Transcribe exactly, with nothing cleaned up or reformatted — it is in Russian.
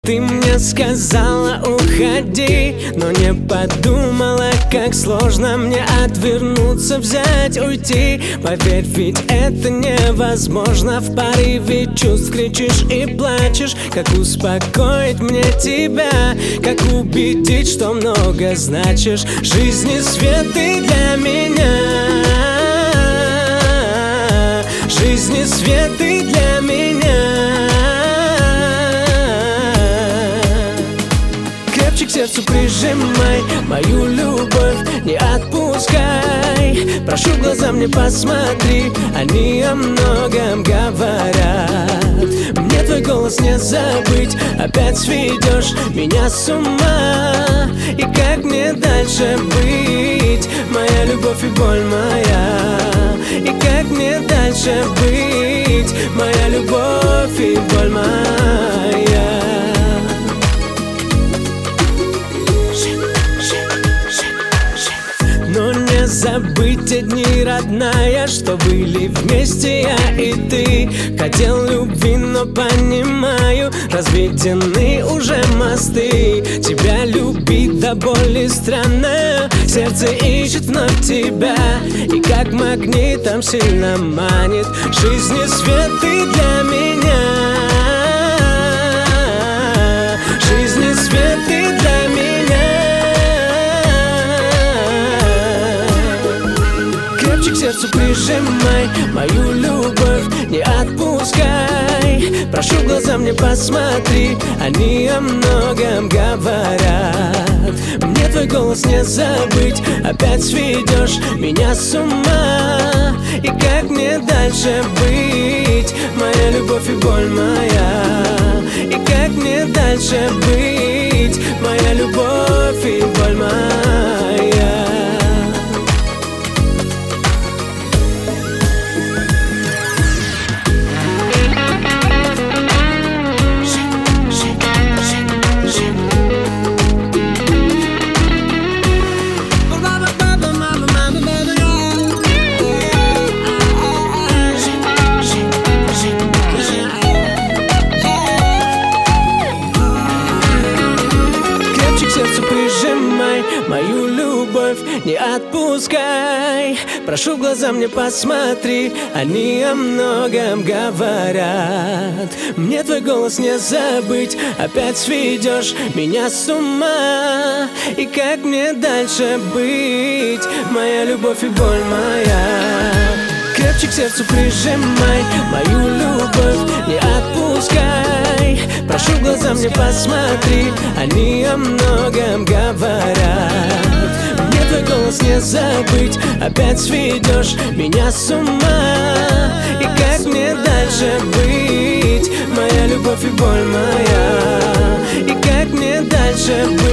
Ты мне сказала уходи, но не подумала, как сложно мне отвернуться, взять, уйти. Поверь, ведь это невозможно. В порыве чувств кричишь и плачешь. Как успокоить мне тебя, как убедить, что много значишь. Жизни свет ты для меня, жизни свет ты для меня. Крепче к сердцу прижимай мою любовь, не отпускай. Прошу, в глаза мне посмотри, они о многом говорят. Мне твой голос не забыть, опять сведешь меня с ума. И как мне дальше быть, моя любовь и боль моя? И как мне дальше быть, моя любовь и боль моя? Но не забыть те дни, родная, что были вместе я и ты. Хотел любви, но понимаю, разведены уже мосты. Тебя любить до боли странно, сердце ищет вновь тебя. И как магнитом сильно манит, жизни свет ты для меня, жизни свет ты для меня. Крепче к сердцу прижимай мою любовь, не отпускай. Прошу, в глаза мне посмотри, они о многом говорят. Мне твой голос не забыть, опять сведешь меня с ума. И как мне дальше быть, моя любовь и боль моя? И как мне дальше быть, моя любовь и боль моя? Мою любовь не отпускай. Прошу, в глаза мне посмотри, они о многом говорят. Мне твой голос не забыть, опять сведешь меня с ума. И как мне дальше быть, моя любовь и боль моя? Крепче к сердцу прижимай мою любовь, не отпускай. Прошу, в глаза мне посмотри, они о многом говорят. Мне твой голос не забыть, опять сведешь меня с ума. И как мне дальше быть, моя любовь и боль моя? И как мне дальше быть?